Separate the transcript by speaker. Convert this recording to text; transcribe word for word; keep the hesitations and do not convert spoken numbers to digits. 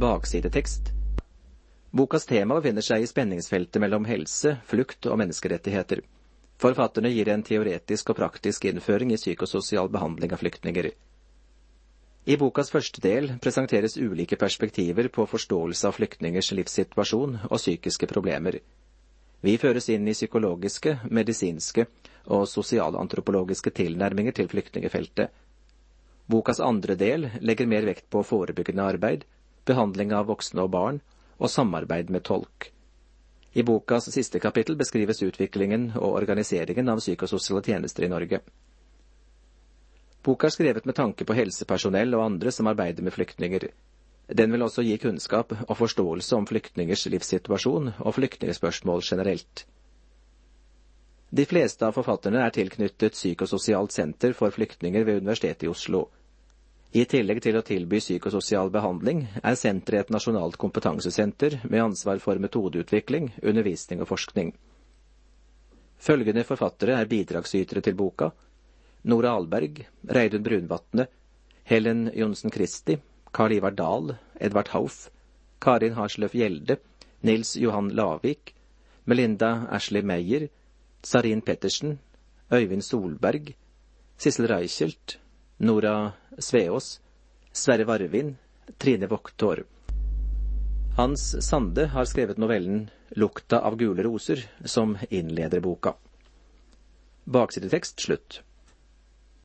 Speaker 1: Baksidetekst. Bokas tema befinner seg i spenningsfeltet mellom helse, flukt og menneskerettigheter. Forfatterne gir en teoretisk og praktisk innføring i psykososial behandling av flyktninger. I bokas første del presenteres ulike perspektiver på forståelse av flyktningers livssituasjon og psykiske problemer. Vi føres inn i psykologiske, medisinske og sosialantropologiske tilnærminger til flyktningefeltet. Bokas andre del legger mer vekt på forebyggende arbeid, behandling av voksne og barn, og samarbeid med tolk. I bokas siste kapittel beskrives utviklingen og organiseringen av psykososiale tjenester i Norge. Boka er skrevet med tanke på helsepersonell og andre som arbeider med flyktninger. Den vil også gi kunnskap og forståelse om flyktningers livssituasjon og flyktningspørsmål generelt. De fleste av forfatterne er tilknyttet Psykososialt senter for flyktninger ved Universitetet i Oslo. I tillegg til å tilby psykososial behandling er senteret et nasjonalt kompetansesenter med ansvar for metodeutvikling, undervisning og forskning. Følgende forfattere er bidragsytere til boka: Nora Alberg, Reidun Brunvatne, Helen Jonsen Kristi, Karl Ivar Dahl, Edvard Hauff, Karin Harsløf Gjelde, Nils Johan Lavik, Melinda Ashley Meyer, Sarin Pettersen, Øyvind Solberg, Sissel Reichelt, Nora Sveås, Sverre Varvin, Trine Voktor. Hans Sande har skrevet novellen Lukta av gule roser, som innleder boka. Baksidetekst slutt.